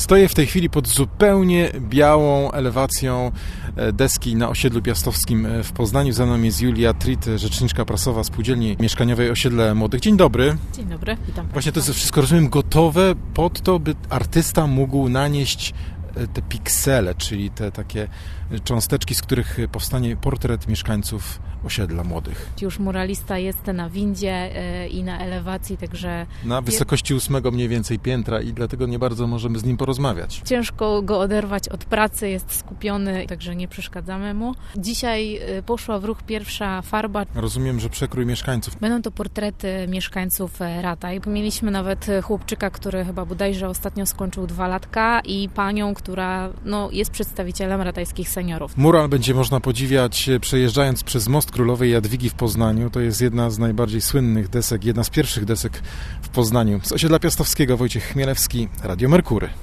Stoję w tej chwili pod zupełnie białą elewacją deski na osiedlu piastowskim w Poznaniu. Za mną jest Julia Tritt, rzeczniczka prasowa Spółdzielni Mieszkaniowej Osiedle Młodych. Dzień dobry. Dzień dobry, witam. Właśnie to jest wszystko, rozumiem, gotowe pod to, by artysta mógł nanieść te piksele, czyli te takie cząsteczki, z których powstanie portret mieszkańców osiedla młodych. Już muralista jest na windzie i na elewacji, także... Na wysokości 8 mniej więcej piętra i dlatego nie bardzo możemy z nim porozmawiać. Ciężko go oderwać od pracy, jest skupiony, także nie przeszkadzamy mu. Dzisiaj poszła w ruch pierwsza farba. Rozumiem, że przekrój mieszkańców. Będą to portrety mieszkańców Rataj. Mieliśmy nawet chłopczyka, który chyba bodajże ostatnio skończył 2 latka i panią, która jest przedstawicielem ratajskich seniorów. Mural będzie można podziwiać przejeżdżając przez Most Królowej Jadwigi w Poznaniu. To jest jedna z najbardziej słynnych desek, jedna z pierwszych desek w Poznaniu. Z osiedla piastowskiego Wojciech Chmielewski, Radio Merkury.